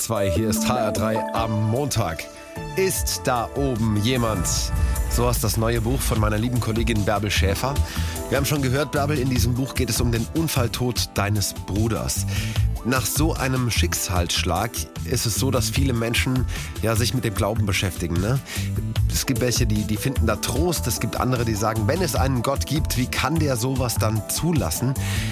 HR2, hier ist HR3 am Montag. Ist da oben jemand? So heißt das neue Buch von meiner lieben Kollegin Bärbel Schäfer. Wir haben schon gehört, Bärbel, in diesem Buch geht es um den Unfalltod deines Bruders. Nach so einem Schicksalsschlag ist es so, dass viele Menschen sich mit dem Glauben beschäftigen. Ne? Es gibt welche, die finden da Trost. Es gibt andere, die sagen, wenn es einen Gott gibt, wie kann der sowas dann zulassen?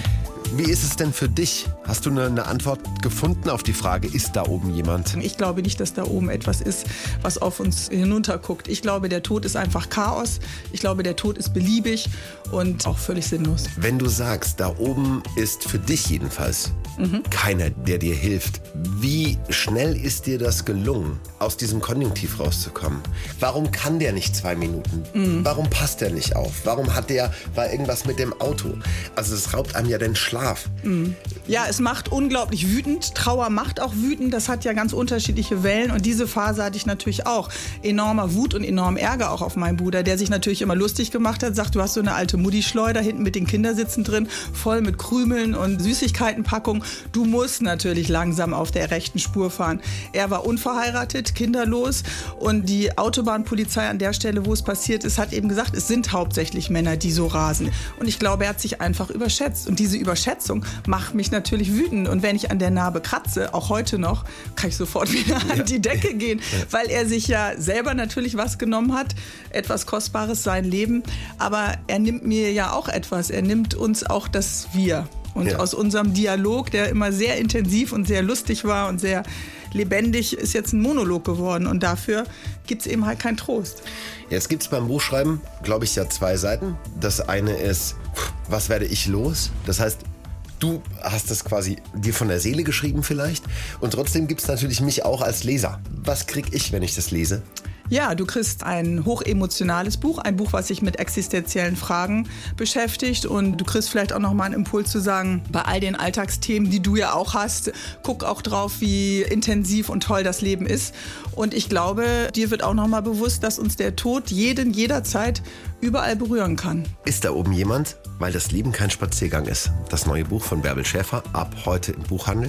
Wie ist es denn für dich? Hast du eine Antwort gefunden auf die Frage, ist da oben jemand? Ich glaube nicht, dass da oben etwas ist, was auf uns hinunterguckt. Ich glaube, der Tod ist einfach Chaos. Ich glaube, der Tod ist beliebig und auch völlig sinnlos. Wenn du sagst, da oben ist für dich jedenfalls keiner, der dir hilft, wie schnell ist dir das gelungen, aus diesem Konjunktiv rauszukommen? Warum kann der nicht 2 Minuten? Warum passt der nicht auf? Warum war irgendwas mit dem Auto? Also es raubt einem ja den Schlaf. Ja, es macht unglaublich wütend. Trauer macht auch wütend. Das hat ja ganz unterschiedliche Wellen. Und diese Phase hatte ich natürlich auch. Enormer Wut und enorm Ärger auch auf meinen Bruder, der sich natürlich immer lustig gemacht hat. Sagt, du hast so eine alte Mutti-Schleuder hinten mit den Kindersitzen drin, voll mit Krümeln und Süßigkeitenpackung. Du musst natürlich langsam auf der rechten Spur fahren. Er war unverheiratet, kinderlos. Und die Autobahnpolizei an der Stelle, wo es passiert ist, hat eben gesagt, es sind hauptsächlich Männer, die so rasen. Und ich glaube, er hat sich einfach überschätzt. Und diese Überschätzung macht mich natürlich wütend. Und wenn ich an der Narbe kratze, auch heute noch, kann ich sofort wieder an die Decke gehen, weil er sich ja selber natürlich was genommen hat, etwas Kostbares, sein Leben. Aber er nimmt mir ja auch etwas. Er nimmt uns auch das Wir. Und aus unserem Dialog, der immer sehr intensiv und sehr lustig war und sehr lebendig, ist jetzt ein Monolog geworden. Und dafür gibt es eben halt keinen Trost. Jetzt gibt es beim Buchschreiben, glaube ich, 2 Seiten. Das eine ist, was werde ich los? Das heißt, du hast es quasi dir von der Seele geschrieben vielleicht. Und trotzdem gibt es natürlich mich auch als Leser. Was kriege ich, wenn ich das lese? Ja, du kriegst ein hochemotionales Buch, ein Buch, was sich mit existenziellen Fragen beschäftigt. Und du kriegst vielleicht auch nochmal einen Impuls zu sagen, bei all den Alltagsthemen, die du ja auch hast, guck auch drauf, wie intensiv und toll das Leben ist. Und ich glaube, dir wird auch nochmal bewusst, dass uns der Tod jederzeit überall berühren kann. Ist da oben jemand? Weil das Leben kein Spaziergang ist. Das neue Buch von Bärbel Schäfer, ab heute im Buchhandel.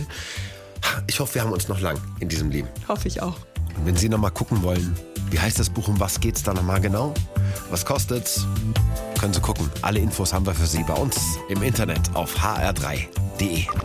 Ich hoffe, wir haben uns noch lang in diesem Leben. Hoffe ich auch. Und wenn Sie noch mal gucken wollen, wie heißt das Buch, um was geht's da noch mal genau? Was kostet's? Können Sie gucken. Alle Infos haben wir für Sie bei uns im Internet auf hr3.de.